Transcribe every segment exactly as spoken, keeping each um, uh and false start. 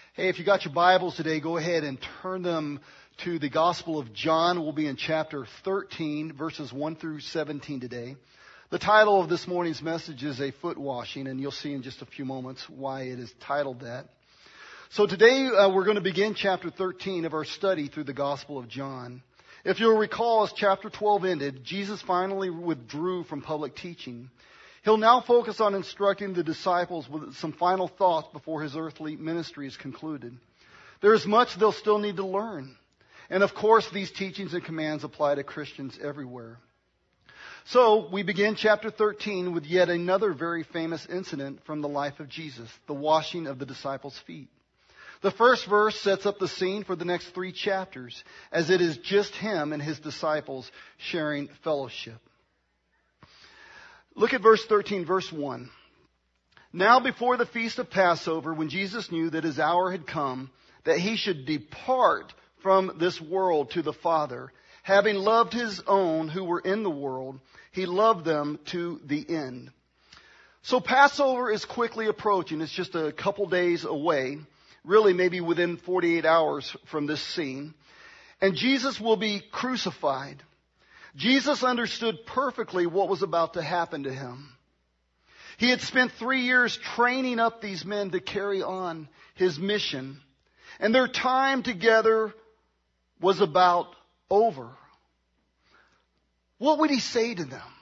Hey, if you got your Bibles today, go ahead and turn them to the Gospel of John. We'll be in chapter thirteen, verses one through seventeen today. The title of this morning's message is A Foot Washing, and you'll see in just a few moments why it is titled that. So today uh, we're going to begin chapter thirteen of our study through the Gospel of John. If you'll recall, as chapter twelve ended, Jesus finally withdrew from public teaching. He'll now focus on instructing the disciples with some final thoughts before his earthly ministry is concluded. There is much they'll still need to learn. And of course, these teachings and commands apply to Christians everywhere. So, we begin chapter thirteen with yet another very famous incident from the life of Jesus, the washing of the disciples' feet. The first verse sets up the scene for the next three chapters, as it is just him and his disciples sharing fellowship. Look at verse thirteen, verse one. Now before the feast of Passover, when Jesus knew that his hour had come, that he should depart from this world to the Father, having loved his own who were in the world, he loved them to the end. So Passover is quickly approaching. It's just a couple days away, really maybe within forty-eight hours from this scene. And Jesus will be crucified. Jesus understood perfectly what was about to happen to him. He had spent three years training up these men to carry on his mission. And their time together was about over. What would he say to them?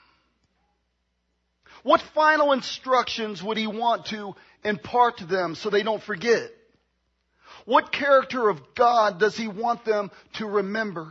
What final instructions would he want to impart to them so they don't forget? What character of God does he want them to remember?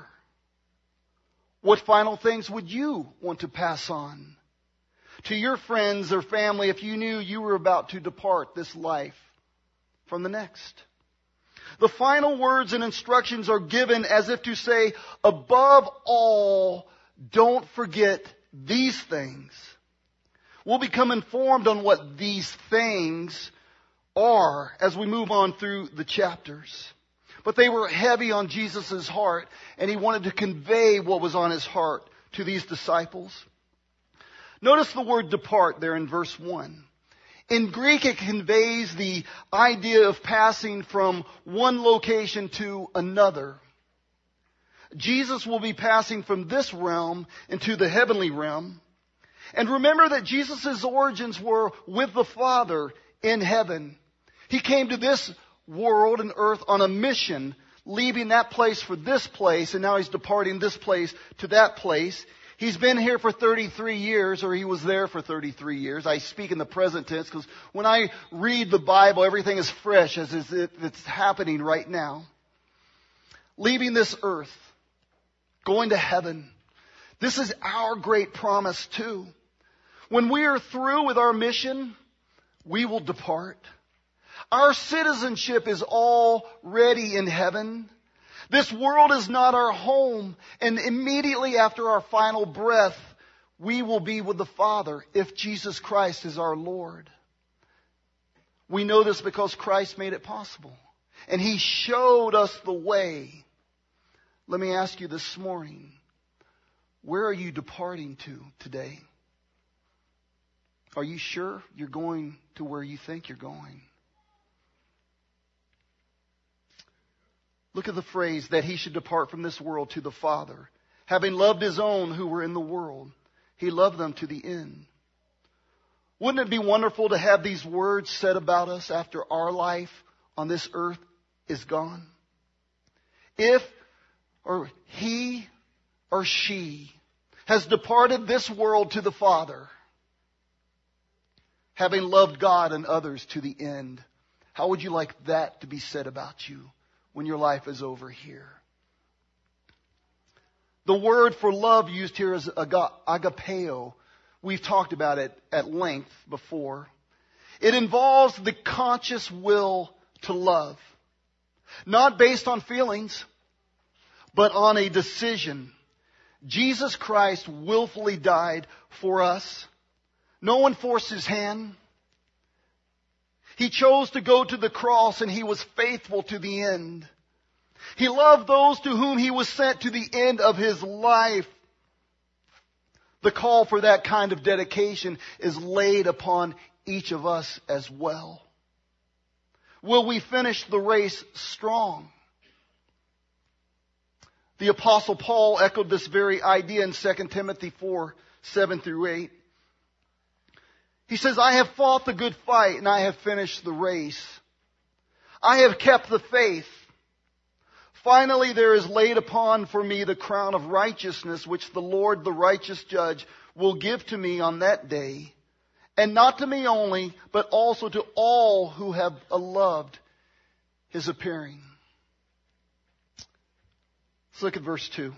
What final things would you want to pass on to your friends or family if you knew you were about to depart this life from the next? The final words and instructions are given as if to say, above all, don't forget these things. We'll become informed on what these things are as we move on through the chapters. But they were heavy on Jesus' heart, and he wanted to convey what was on his heart to these disciples. Notice the word depart there in verse one. In Greek, it conveys the idea of passing from one location to another. Jesus will be passing from this realm into the heavenly realm. And remember that Jesus' origins were with the Father in heaven. He came to this world and earth on a mission, leaving that place for this place, and now he's departing this place to that place. He's been here for thirty-three years, or he was there for thirty-three years. I speak in the present tense because when I read the Bible, everything is fresh as if it's happening right now. Leaving this earth, going to heaven. This is our great promise too. When we are through with our mission, we will depart. Our citizenship is already in heaven. This world is not our home. And immediately after our final breath, we will be with the Father if Jesus Christ is our Lord. We know this because Christ made it possible. And he showed us the way. Let me ask you this morning, where are you departing to today? Are you sure you're going to where you think you're going? Look at the phrase that he should depart from this world to the Father. Having loved his own who were in the world, he loved them to the end. Wouldn't it be wonderful to have these words said about us after our life on this earth is gone? If or he or she has departed this world to the Father, having loved God and others to the end, how would you like that to be said about you when your life is over here? The word for love used here is agapeo. We've talked about it at length before. It involves the conscious will to love. Not based on feelings, but on a decision. Jesus Christ willfully died for us. No one forced his hand. He chose to go to the cross, and he was faithful to the end. He loved those to whom he was sent to the end of his life. The call for that kind of dedication is laid upon each of us as well. Will we finish the race strong? The Apostle Paul echoed this very idea in Second Timothy four, seven through eight. He says, I have fought the good fight and I have finished the race. I have kept the faith. Finally, there is laid upon for me the crown of righteousness, which the Lord, the righteous judge, will give to me on that day. And not to me only, but also to all who have loved his appearing. Let's look at verse two.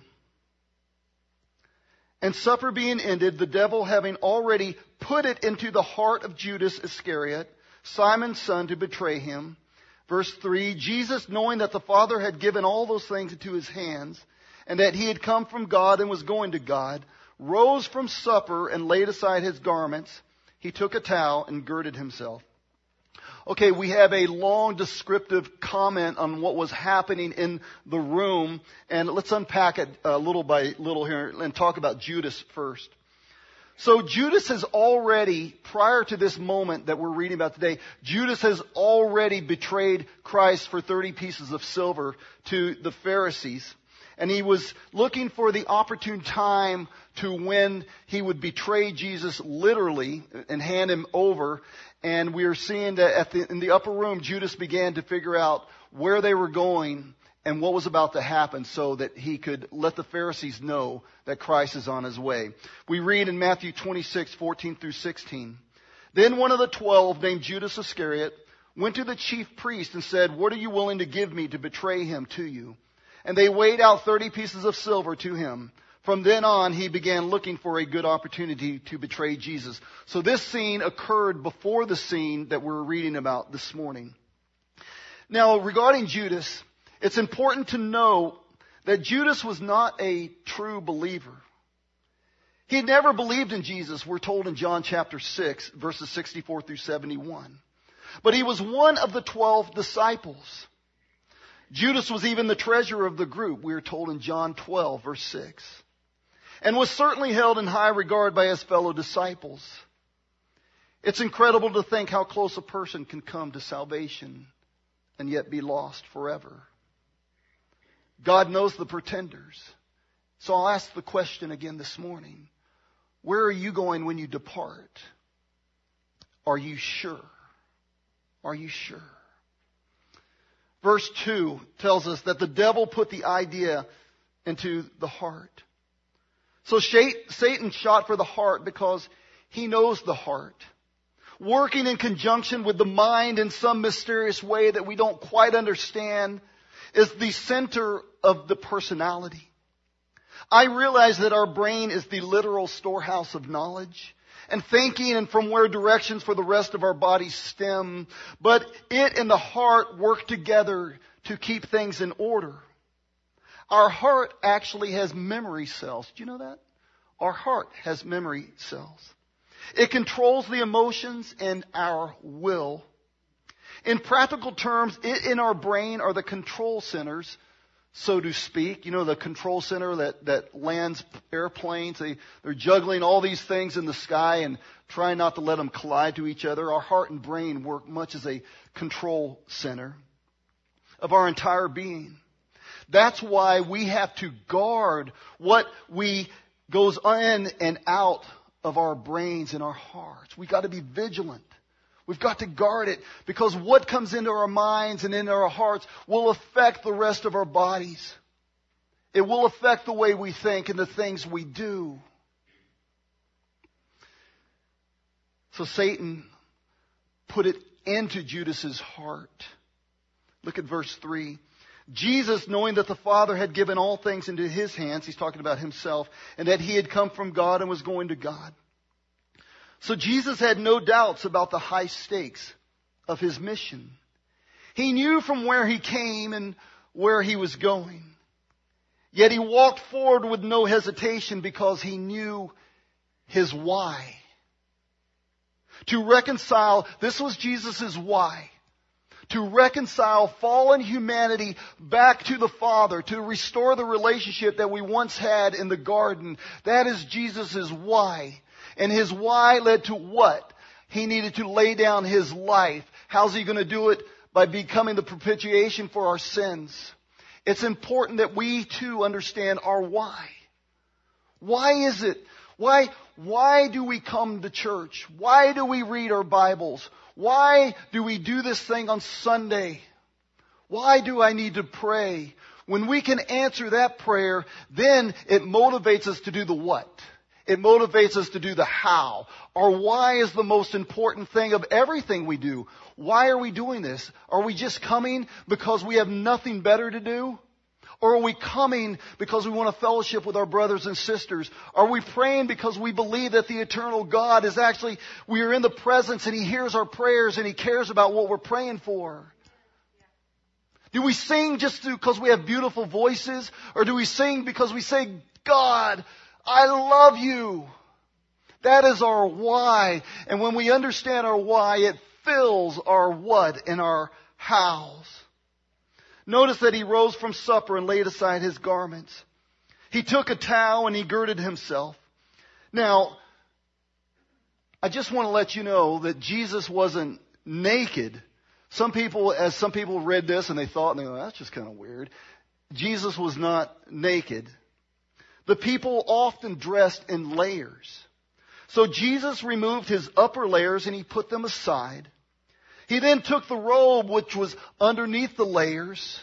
And supper being ended, the devil having already put it into the heart of Judas Iscariot, Simon's son, to betray him. Verse three, Jesus, knowing that the Father had given all those things into his hands, and that he had come from God and was going to God, rose from supper and laid aside his garments. He took a towel and girded himself. Okay, we have a long descriptive comment on what was happening in the room, and let's unpack it uh, little by little here and talk about Judas first. So Judas has already, prior to this moment that we're reading about today, Judas has already betrayed Christ for thirty pieces of silver to the Pharisees. And he was looking for the opportune time to when he would betray Jesus literally and hand him over. And we are seeing that at the, in the upper room, Judas began to figure out where they were going and what was about to happen so that he could let the Pharisees know that Christ is on his way. We read in Matthew twenty-six, fourteen through sixteen. Then one of the twelve, named Judas Iscariot, went to the chief priest and said, what are you willing to give me to betray him to you? And they weighed out thirty pieces of silver to him. From then on, he began looking for a good opportunity to betray Jesus. So this scene occurred before the scene that we're reading about this morning. Now, regarding Judas, it's important to know that Judas was not a true believer. He had never believed in Jesus, we're told in John chapter six, verses sixty-four through seventy-one. But he was one of the twelve disciples. Judas was even the treasurer of the group, we are told in John twelve, verse six. And was certainly held in high regard by his fellow disciples. It's incredible to think how close a person can come to salvation and yet be lost forever. God knows the pretenders. So I'll ask the question again this morning. Where are you going when you depart? Are you sure? Are you sure? Verse two tells us that the devil put the idea into the heart. So Satan shot for the heart because he knows the heart. Working in conjunction with the mind in some mysterious way that we don't quite understand is the center of the personality. I realize that our brain is the literal storehouse of knowledge and thinking and from where directions for the rest of our bodies stem. But it and the heart work together to keep things in order. Our heart actually has memory cells. Do you know that? Our heart has memory cells. It controls the emotions and our will. In practical terms, it in our brain are the control centers, so to speak. You know, the control center that, that lands airplanes. They, they're juggling all these things in the sky and trying not to let them collide to each other. Our heart and brain work much as a control center of our entire being. That's why we have to guard what we goes in and out of our brains and our hearts. We've got to be vigilant. We've got to guard it because what comes into our minds and into our hearts will affect the rest of our bodies. It will affect the way we think and the things we do. So Satan put it into Judas's heart. Look at verse three. Jesus, knowing that the Father had given all things into his hands, he's talking about himself, and that he had come from God and was going to God. So Jesus had no doubts about the high stakes of his mission. He knew from where he came and where he was going. Yet he walked forward with no hesitation because he knew his why. To reconcile, this was Jesus' why. To reconcile fallen humanity back to the Father, to restore the relationship that we once had in the garden. That is Jesus' why. And his why led to what? He needed to lay down his life. How's he going to do it? by becoming the propitiation for our sins, it's important that we too understand our why. Why is it? Why, why do we come to church? Why do we read our Bibles? Why do we do this thing on Sunday? Why do I need to pray? When we can answer that prayer, then it motivates us to do the what. It motivates us to do the how. Our why is the most important thing of everything we do. Why are we doing this? Are we just coming because we have nothing better to do? Or are we coming because we want to fellowship with our brothers and sisters? Are we praying because we believe that the eternal God is actually, we are in the presence and He hears our prayers and He cares about what we're praying for? Do we sing just because we have beautiful voices? Or do we sing because we say, God, I love you? That is our why. And when we understand our why, it fills our what and our hows. Notice that he rose from supper and laid aside his garments. He took a towel and he girded himself. Now, I just want to let you know that Jesus wasn't naked. Some people, as some people read this and they thought, and they go, that's just kind of weird. Jesus was not naked. The people often dressed in layers. So Jesus removed his upper layers and he put them aside. He then took the robe which was underneath the layers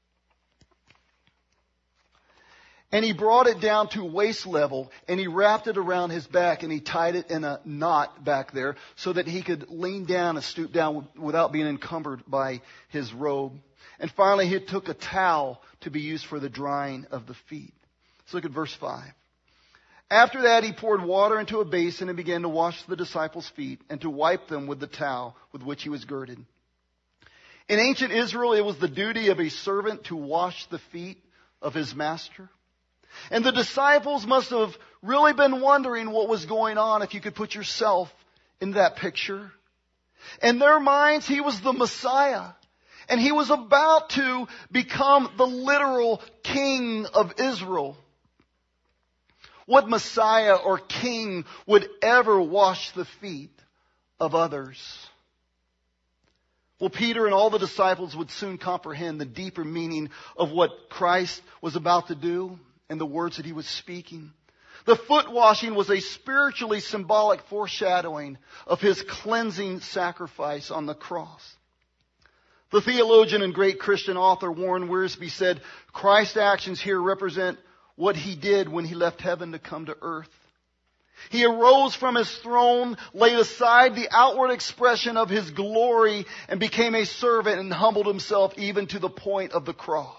and he brought it down to waist level and he wrapped it around his back and he tied it in a knot back there so that he could lean down and stoop down without being encumbered by his robe. And finally he took a towel to be used for the drying of the feet. Let's look at verse five. After that he poured water into a basin and began to wash the disciples' feet and to wipe them with the towel with which he was girded. In ancient Israel, it was the duty of a servant to wash the feet of his master. And the disciples must have really been wondering what was going on, if you could put yourself in that picture. In their minds, he was the Messiah. And he was about to become the literal king of Israel. What Messiah or king would ever wash the feet of others? Well, Peter and all the disciples would soon comprehend the deeper meaning of what Christ was about to do and the words that he was speaking. The foot washing was a spiritually symbolic foreshadowing of his cleansing sacrifice on the cross. The theologian and great Christian author Warren Wiersbe said, Christ's actions here represent what he did when he left heaven to come to earth. He arose from his throne, laid aside the outward expression of his glory, and became a servant and humbled himself even to the point of the cross.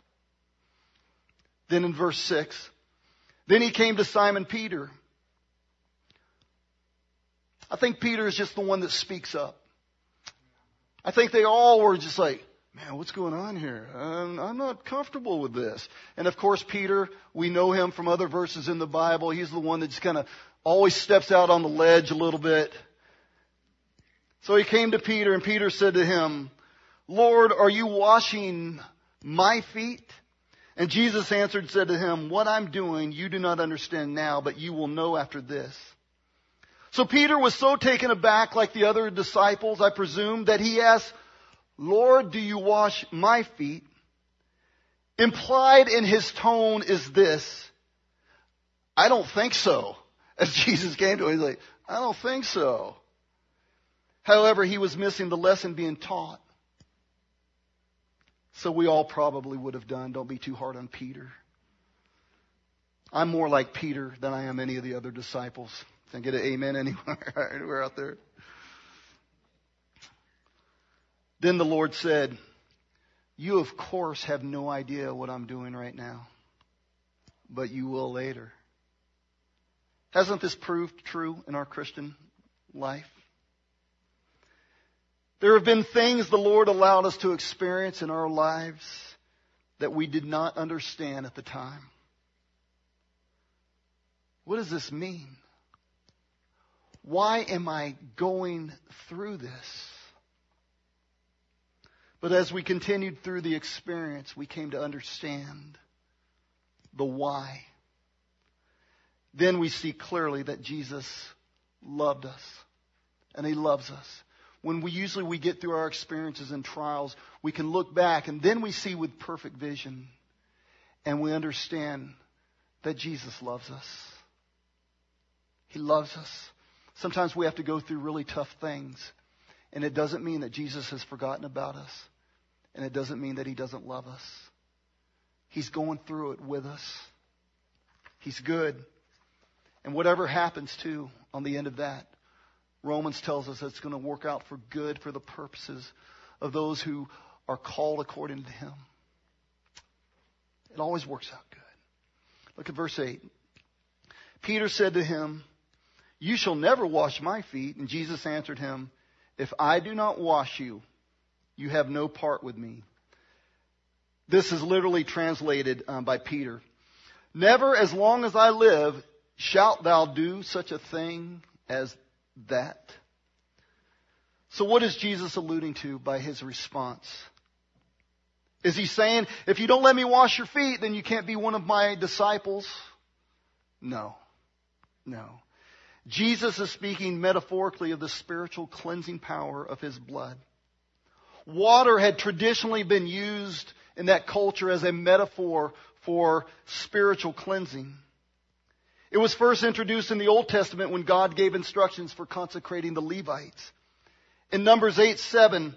Then in verse six, then he came to Simon Peter. I think Peter is just the one that speaks up. I think they all were just like, man, what's going on here? I'm, I'm not comfortable with this. And of course, Peter, we know him from other verses in the Bible. He's the one that just kind of always steps out on the ledge a little bit. So he came to Peter and Peter said to him, Lord, are you washing my feet? And Jesus answered and said to him, what I'm doing you do not understand now, but you will know after this. So Peter was so taken aback like the other disciples, I presume, that he asked, Lord, do you wash my feet? Implied in his tone is this, I don't think so. As Jesus came to him, he's like, I don't think so. However, he was missing the lesson being taught. So we all probably would have done. Don't be too hard on Peter. I'm more like Peter than I am any of the other disciples. Can I get an amen anywhere, anywhere out there? Then the Lord said, you of course have no idea what I'm doing right now, but you will later. Hasn't this proved true in our Christian life? There have been things the Lord allowed us to experience in our lives that we did not understand at the time. What does this mean? Why am I going through this? But as we continued through the experience, we came to understand the why. Then we see clearly that Jesus loved us, and He loves us. when we usually we get through our experiences and trials, we can look back and then we see with perfect vision and we understand that Jesus loves us. He loves us. Sometimes we have to go through really tough things, and it doesn't mean that Jesus has forgotten about us, and it doesn't mean that He doesn't love us. He's going through it with us. He's good. And whatever happens too on the end of that, Romans tells us it's going to work out for good for the purposes of those who are called according to Him. It always works out good. Look at verse eight. Peter said to him, "You shall never wash my feet." And Jesus answered him, "If I do not wash you, you have no part with me." This is literally translated um, by Peter. "Never as long as I live shalt thou do such a thing as that." So what is Jesus alluding to by His response? Is He saying, if you don't let me wash your feet, then you can't be one of my disciples? No. No. Jesus is speaking metaphorically of the spiritual cleansing power of His blood. Water had traditionally been used in that culture as a metaphor for spiritual cleansing. It was first introduced in the Old Testament when God gave instructions for consecrating the Levites. In Numbers eight seven,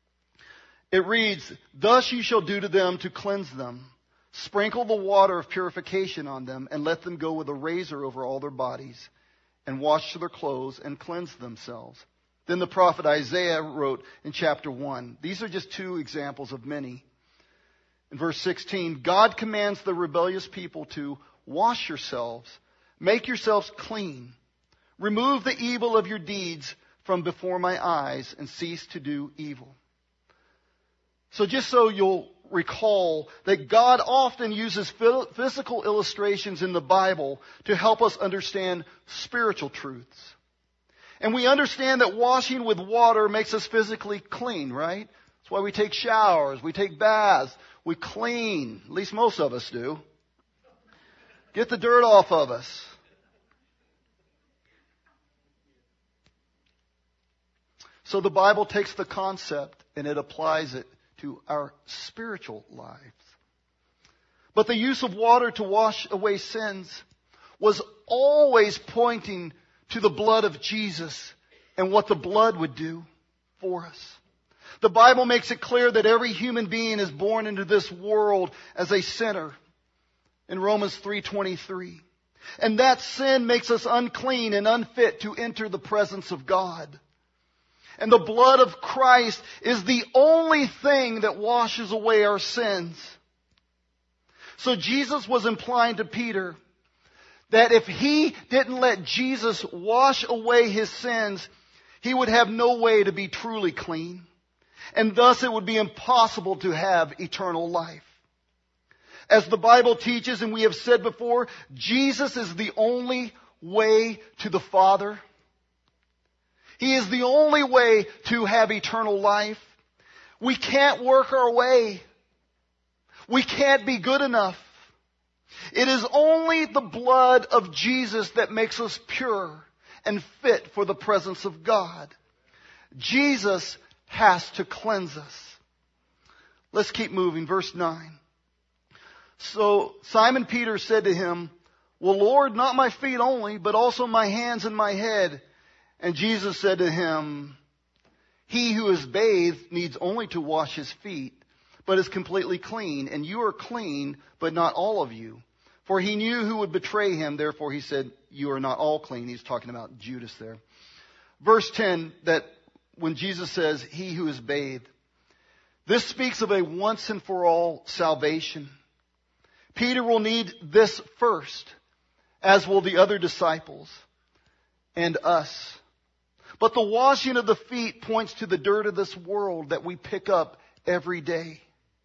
it reads, "Thus you shall do to them to cleanse them. Sprinkle the water of purification on them, and let them go with a razor over all their bodies, and wash their clothes, and cleanse themselves." Then the prophet Isaiah wrote in chapter one. These are just two examples of many. In verse sixteen, God commands the rebellious people to wash yourselves, make yourselves clean, remove the evil of your deeds from before my eyes, and cease to do evil. So just so you'll recall that God often uses physical illustrations in the Bible to help us understand spiritual truths. And we understand that washing with water makes us physically clean, right? That's why we take showers, we take baths, we clean. At least most of us do. Get the dirt off of us. So the Bible takes the concept and it applies it to our spiritual lives. But the use of water to wash away sins was always pointing to the blood of Jesus and what the blood would do for us. The Bible makes it clear that every human being is born into this world as a sinner in Romans three twenty-three. And that sin makes us unclean and unfit to enter the presence of God. And the blood of Christ is the only thing that washes away our sins. So Jesus was implying to Peter that if he didn't let Jesus wash away his sins, he would have no way to be truly clean. And thus it would be impossible to have eternal life. As the Bible teaches, and we have said before, Jesus is the only way to the Father. He is the only way to have eternal life. We can't work our way. We can't be good enough. It is only the blood of Jesus that makes us pure and fit for the presence of God. Jesus has to cleanse us. Let's keep moving. Verse nine. So Simon Peter said to him, "Well, Lord, not my feet only, but also my hands and my head." And Jesus said to him, "He who is bathed needs only to wash his feet, but is completely clean. And you are clean, but not all of you." For he knew who would betray him. Therefore he said, "You are not all clean." He's talking about Judas there. Verse ten, that when Jesus says, "He who is bathed," this speaks of a once and for all salvation. Peter will need this first, as will the other disciples and us. But the washing of the feet points to the dirt of this world that we pick up every day.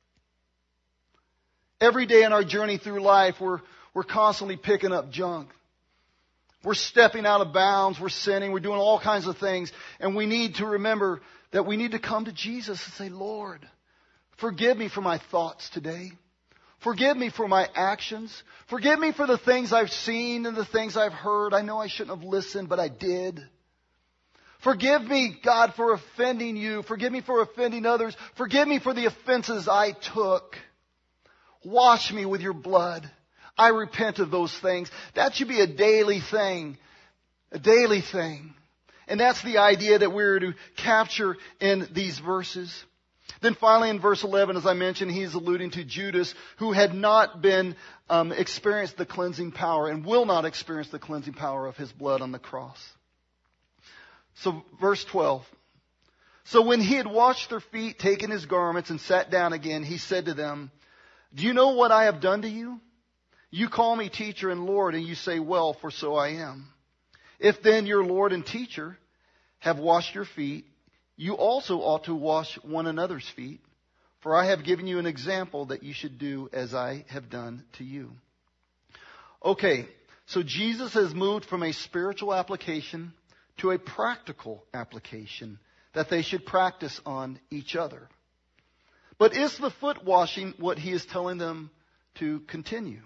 Every day in our journey through life, we're, we're constantly picking up junk. We're stepping out of bounds. We're sinning. We're doing all kinds of things. And we need to remember that we need to come to Jesus and say, "Lord, forgive me for my thoughts today. Forgive me for my actions. Forgive me for the things I've seen and the things I've heard. I know I shouldn't have listened, but I did. Forgive me, God, for offending you. Forgive me for offending others. Forgive me for the offenses I took. Wash me with your blood. I repent of those things. That should be a daily thing. A daily thing. And that's the idea that we're to capture in these verses. Then finally in verse eleven, as I mentioned, he's alluding to Judas, who had not been um, experienced the cleansing power and will not experience the cleansing power of his blood on the cross. So verse twelve. So when he had washed their feet, taken his garments, and sat down again, he said to them, do you know what I have done to you? You call me teacher and Lord, and you say, well, for so I am. If then your Lord and teacher have washed your feet, you also ought to wash one another's feet. For I have given you an example that you should do as I have done to you. Okay, so Jesus has moved from a spiritual application to a practical application that they should practice on each other. But is the foot washing what he is telling them to continue?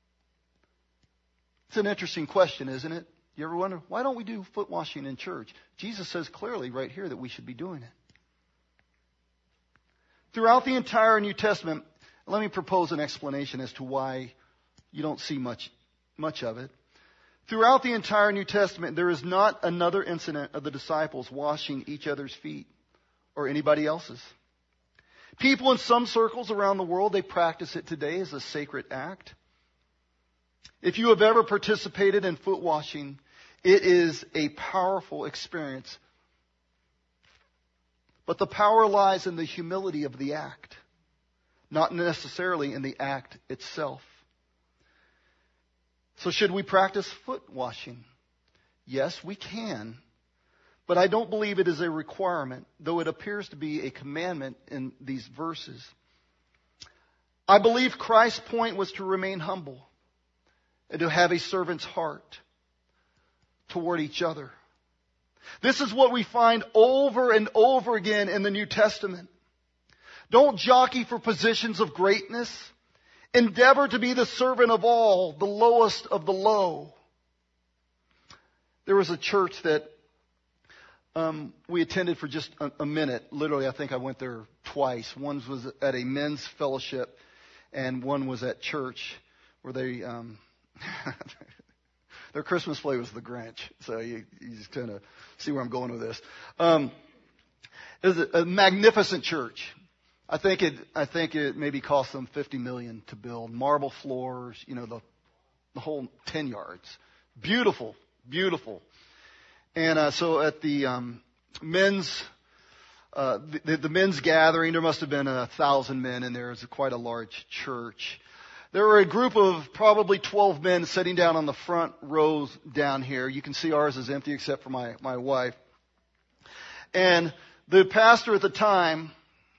It's an interesting question, isn't it? You ever wonder, why don't we do foot washing in church? Jesus says clearly right here that we should be doing it. Throughout the entire New Testament, let me propose an explanation as to why you don't see much, much of it. Throughout the entire New Testament, there is not another incident of the disciples washing each other's feet or anybody else's. People in some circles around the world, they practice it today as a sacred act. If you have ever participated in foot washing, it is a powerful experience. But the power lies in the humility of the act, not necessarily in the act itself. So should we practice foot washing? Yes, we can. But I don't believe it is a requirement, though it appears to be a commandment in these verses. I believe Christ's point was to remain humble and to have a servant's heart toward each other. This is what we find over and over again in the New Testament. Don't jockey for positions of greatness. Endeavor to be the servant of all, the lowest of the low. There was a church that um, we attended for just a, a minute. Literally, I think I went there twice. One was at a men's fellowship, and one was at church where they... Um, their Christmas play was the Grinch. So you, you just kind of see where I'm going with this. Um, it was a, a magnificent church. I think it, I think it maybe cost them fifty million dollars to build. Marble floors, you know, the, the whole ten yards. Beautiful, beautiful. And, uh, so at the, um, men's, uh, the, the men's gathering, there must have been a thousand men in there. It's quite a large church. There were a group of probably twelve men sitting down on the front rows down here. You can see ours is empty except for my, my wife. And the pastor at the time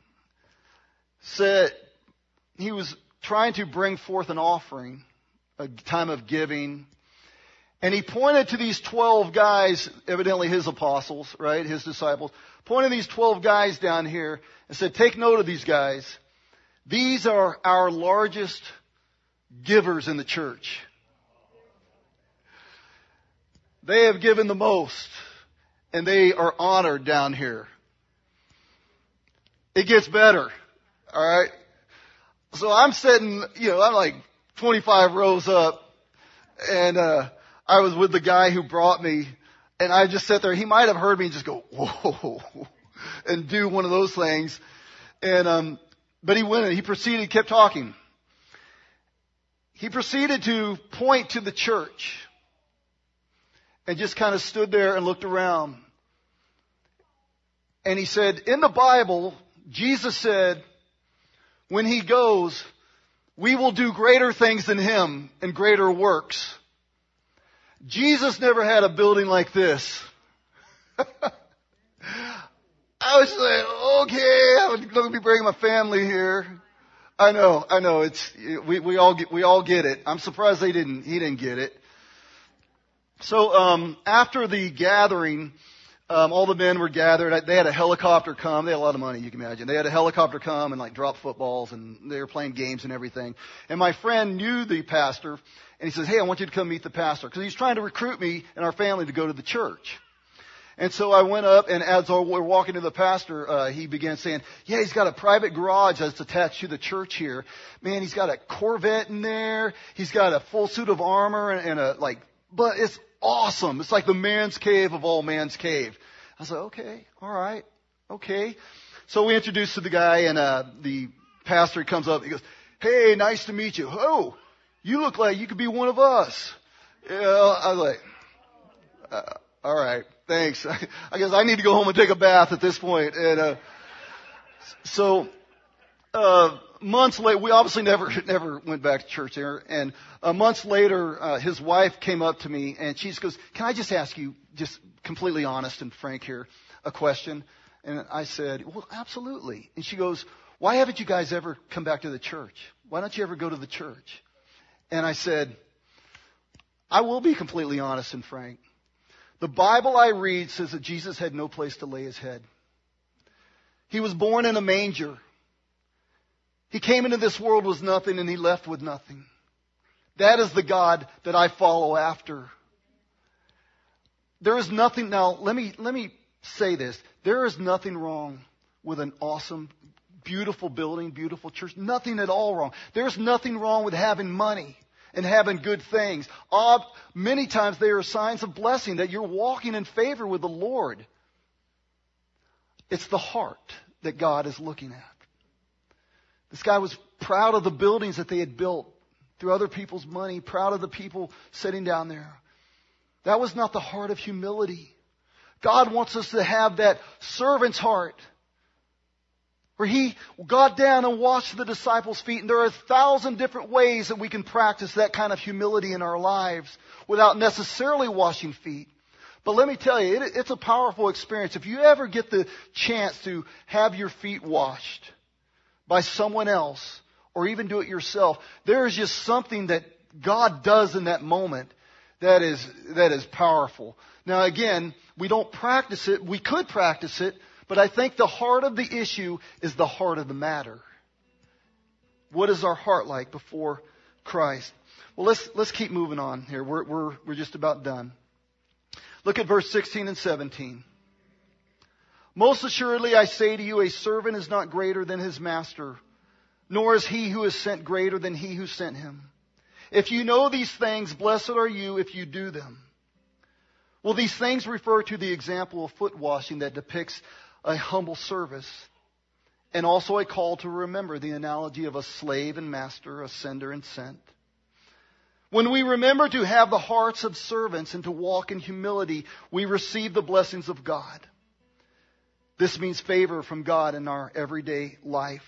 said he was trying to bring forth an offering, a time of giving. And he pointed to these twelve guys, evidently his apostles, right, his disciples, pointed these twelve guys down here and said, take note of these guys. These are our largest givers in the church. They have given the most, and they are honored down here. It gets better. All right. So I'm sitting, you know, I'm like twenty-five rows up, and uh I was with the guy who brought me, and I just sat there. He might have heard me just go, whoa, and do one of those things. And um but he went and he proceeded, kept talking. He proceeded to point to the church and just kind of stood there and looked around. And he said, in the Bible, Jesus said, when he goes, we will do greater things than him and greater works. Jesus never had a building like this. I was like, okay, I'm going to be bringing my family here. I know, I know. It's we we all get we all get it. I'm surprised they didn't. He didn't get it. So um, after the gathering, um, all the men were gathered. They had a helicopter come. They had a lot of money, you can imagine. They had a helicopter come and like drop footballs, and they were playing games and everything. And my friend knew the pastor, and he says, "Hey, I want you to come meet the pastor," because he's trying to recruit me and our family to go to the church. And so I went up, and as we're walking to the pastor, uh, he began saying, yeah, he's got a private garage that's attached to the church here. Man, he's got a Corvette in there. He's got a full suit of armor and, and a, like, but it's awesome. It's like the man's cave of all man's cave. I was like, okay, all right, okay. So we introduced to the guy, and uh, the pastor comes up. He goes, hey, nice to meet you. Oh, you look like you could be one of us. Yeah, I was like, uh, all right, thanks. I guess I need to go home and take a bath at this point. And uh, so uh, months later, we obviously never never went back to church there. And uh, months later, uh, his wife came up to me, and she just goes, can I just ask you, just completely honest and frank here, a question? And I said, well, absolutely. And she goes, why haven't you guys ever come back to the church? Why don't you ever go to the church? And I said, I will be completely honest and frank. The Bible I read says that Jesus had no place to lay his head. He was born in a manger. He came into this world with nothing, and he left with nothing. That is the God that I follow after. There is nothing, now let me, let me say this. There is nothing wrong with an awesome, beautiful building, beautiful church. Nothing at all wrong. There's nothing wrong with having money and having good things. Uh, many times they are signs of blessing, that you're walking in favor with the Lord. It's the heart that God is looking at. This guy was proud of the buildings that they had built through other people's money, proud of the people sitting down there. That was not the heart of humility. God wants us to have that servant's heart, where he got down and washed the disciples' feet. And there are a thousand different ways that we can practice that kind of humility in our lives without necessarily washing feet. But let me tell you, it, it's a powerful experience. If you ever get the chance to have your feet washed by someone else, or even do it yourself, there is just something that God does in that moment that is, that is powerful. Now again, we don't practice it. We could practice it. But I think the heart of the issue is the heart of the matter. What is our heart like before Christ? Well, let's let's keep moving on here. We're we're we're just about done. Look at verse sixteen and seventeen. Most assuredly I say to you, a servant is not greater than his master, nor is he who is sent greater than he who sent him. If you know these things, blessed are you if you do them. Well, these things refer to the example of foot washing that depicts a humble service, and also a call to remember the analogy of a slave and master, a sender and sent. When we remember to have the hearts of servants and to walk in humility, we receive the blessings of God. This means favor from God in our everyday life.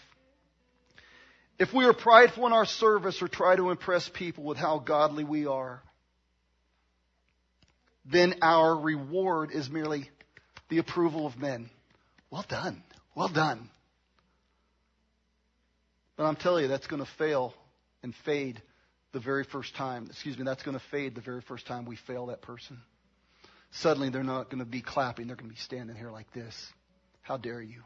If we are prideful in our service or try to impress people with how godly we are, then our reward is merely the approval of men. Well done. Well done. But I'm telling you, that's going to fail and fade the very first time. Excuse me, that's going to fade the very first time we fail that person. Suddenly they're not going to be clapping. They're going to be standing here like this. How dare you?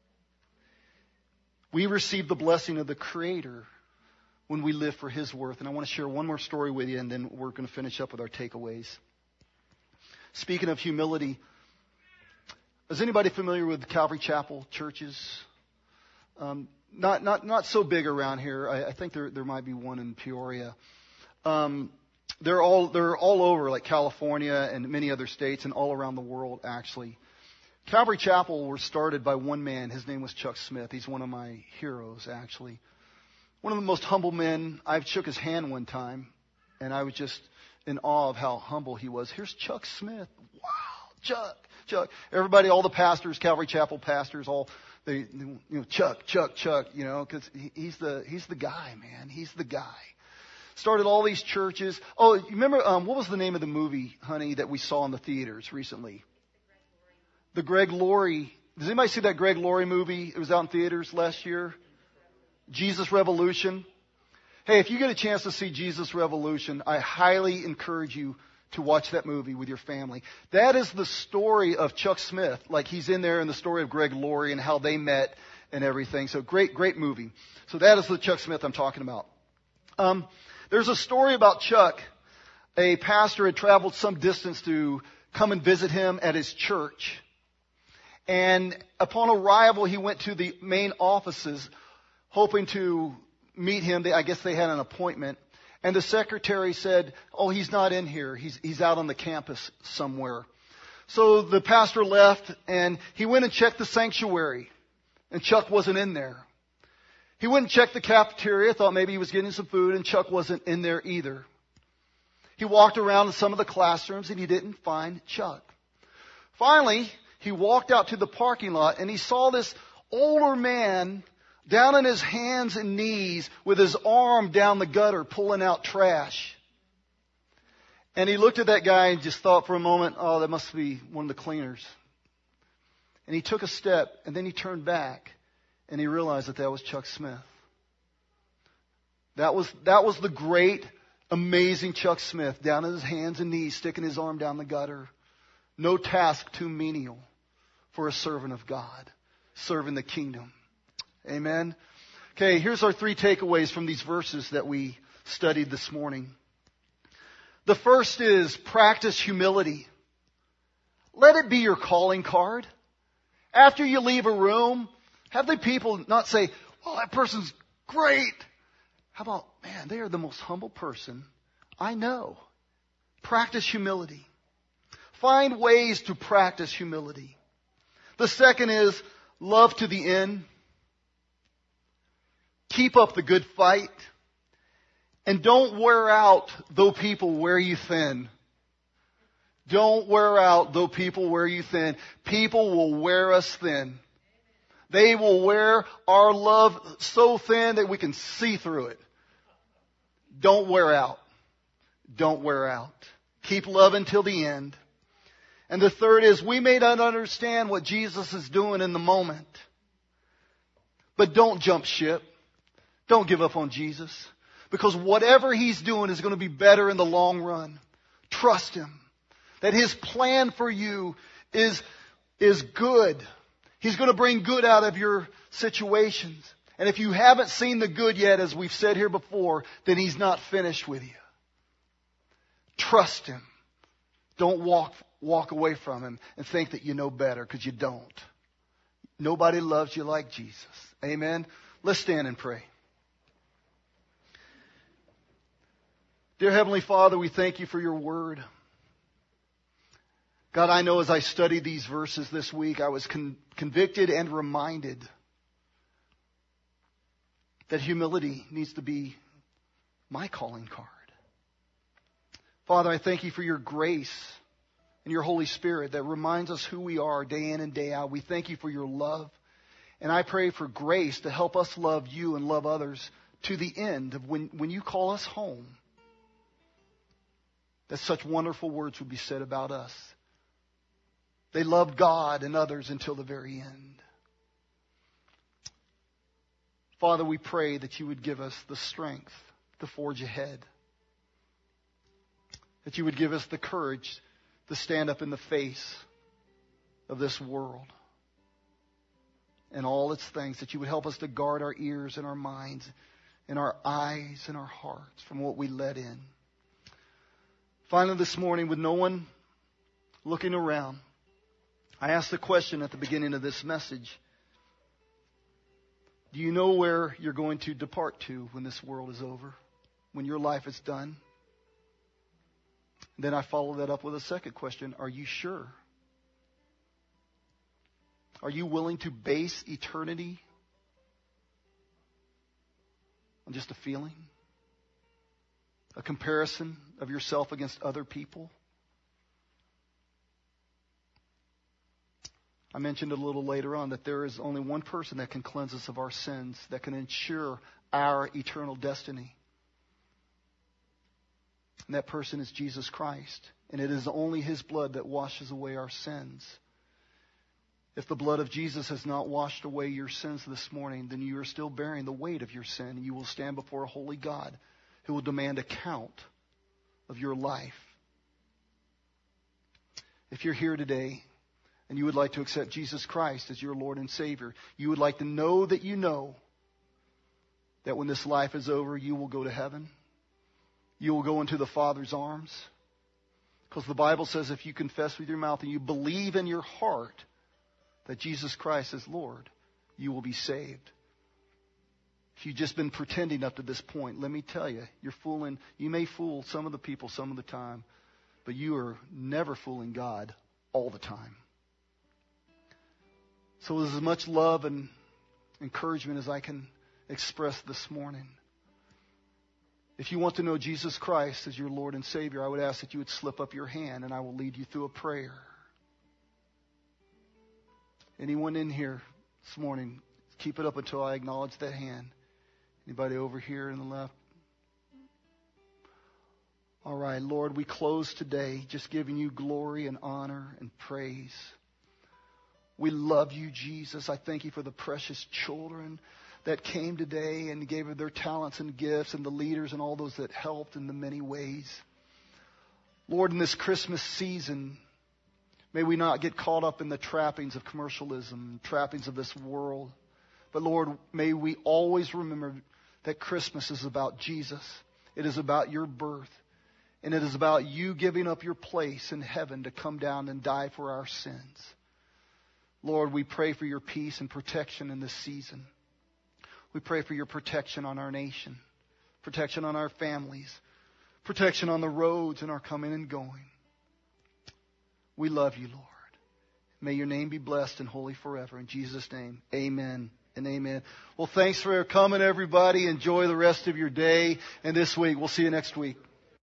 We receive the blessing of the Creator when we live for His worth. And I want to share one more story with you, and then we're going to finish up with our takeaways. Speaking of humility, is anybody familiar with Calvary Chapel churches? Um, not not not so big around here. I, I think there there might be one in Peoria. Um, they're all they're all over, like California and many other states, and all around the world actually. Calvary Chapel was started by one man. His name was Chuck Smith. He's one of my heroes, actually. One of the most humble men. I shook his hand one time, and I was just in awe of how humble he was. Here's Chuck Smith. Wow, Chuck. Chuck, everybody, all the pastors, Calvary Chapel pastors, all they, you know, Chuck, Chuck, Chuck, you know, because he, he's the he's the guy, man. He's the guy. Started all these churches. Oh, you remember um, what was the name of the movie, honey, that we saw in the theaters recently? The Greg Laurie. Does anybody see that Greg Laurie movie? It was out in theaters last year. Jesus Revolution. Hey, if you get a chance to see Jesus Revolution, I highly encourage you to watch that movie with your family. That is the story of Chuck Smith. Like, he's in there in the story of Greg Laurie and how they met and everything. So great, great movie. So that is the Chuck Smith I'm talking about. Um, there's a story about Chuck. A pastor had traveled some distance to come and visit him at his church. And upon arrival, he went to the main offices hoping to meet him. They, I guess they had an appointment. And the secretary said, oh, he's not in here. He's, he's out on the campus somewhere. So the pastor left and he went and checked the sanctuary. And Chuck wasn't in there. He went and checked the cafeteria, thought maybe he was getting some food, and Chuck wasn't in there either. He walked around in some of the classrooms and he didn't find Chuck. Finally, he walked out to the parking lot and he saw this older man down on his hands and knees with his arm down the gutter pulling out trash. And he looked at that guy and just thought for a moment, oh, that must be one of the cleaners. And he took a step and then he turned back and he realized that that was Chuck Smith. That was, that was the great, amazing Chuck Smith down on his hands and knees, sticking his arm down the gutter. No task too menial for a servant of God, serving the kingdom. Amen. Okay, here's our three takeaways from these verses that we studied this morning. The first is practice humility. Let it be your calling card. After you leave a room, have the people not say, well, that person's great. How about, man, they are the most humble person I know. Practice humility. Find ways to practice humility. The second is love to the end. Keep up the good fight. And don't wear out though people wear you thin. Don't wear out though people wear you thin. People will wear us thin. They will wear our love so thin that we can see through it. Don't wear out. Don't wear out. Keep loving till the end. And the third is we may not understand what Jesus is doing in the moment. But don't jump ship. Don't give up on Jesus. Because whatever He's doing is going to be better in the long run. Trust Him. That His plan for you is, is good. He's going to bring good out of your situations. And if you haven't seen the good yet, as we've said here before, then He's not finished with you. Trust Him. Don't walk, walk away from Him and think that you know better, because you don't. Nobody loves you like Jesus. Amen. Let's stand and pray. Dear Heavenly Father, we thank You for Your word. God, I know as I studied these verses this week, I was con- convicted and reminded that humility needs to be my calling card. Father, I thank You for Your grace and Your Holy Spirit that reminds us who we are day in and day out. We thank You for Your love. And I pray for grace to help us love You and love others to the end of when, when You call us home. That such wonderful words would be said about us. They loved God and others until the very end. Father, we pray that You would give us the strength to forge ahead. That You would give us the courage to stand up in the face of this world and all its things. That You would help us to guard our ears and our minds and our eyes and our hearts from what we let in. Finally, this morning, with no one looking around, I asked the question at the beginning of this message. Do you know where you're going to depart to when this world is over? When your life is done? Then I follow that up with a second question. Are you sure? Are you willing to base eternity on just a feeling? A comparison of yourself against other people? I mentioned a little later on that there is only one person that can cleanse us of our sins, that can ensure our eternal destiny. And that person is Jesus Christ. And it is only His blood that washes away our sins. If the blood of Jesus has not washed away your sins this morning, then you are still bearing the weight of your sin. And you will stand before a holy God who will demand account of your life. If you're here today and you would like to accept Jesus Christ as your Lord and Savior, you would like to know that you know that when this life is over, you will go to heaven. You will go into the Father's arms. Because the Bible says if you confess with your mouth and you believe in your heart that Jesus Christ is Lord, you will be saved. If you've just been pretending up to this point, let me tell you, you're fooling. You may fool some of the people some of the time, but you are never fooling God all the time. So with as much love and encouragement as I can express this morning, if you want to know Jesus Christ as your Lord and Savior, I would ask that you would slip up your hand and I will lead you through a prayer. Anyone in here this morning, keep it up until I acknowledge that hand. Anybody over here in the left? All right, Lord, we close today just giving you glory and honor and praise. We love you, Jesus. I thank you for the precious children that came today and gave of their talents and gifts, and the leaders and all those that helped in the many ways. Lord, in this Christmas season, may we not get caught up in the trappings of commercialism, trappings of this world. But Lord, may we always remember that Christmas is about Jesus. It is about your birth. And it is about you giving up your place in heaven to come down and die for our sins. Lord, we pray for your peace and protection in this season. We pray for your protection on our nation, protection on our families, protection on the roads and our coming and going. We love you, Lord. May your name be blessed and holy forever. In Jesus' name, amen and amen. Well, thanks for coming, everybody. Enjoy the rest of your day and this week. We'll see you next week.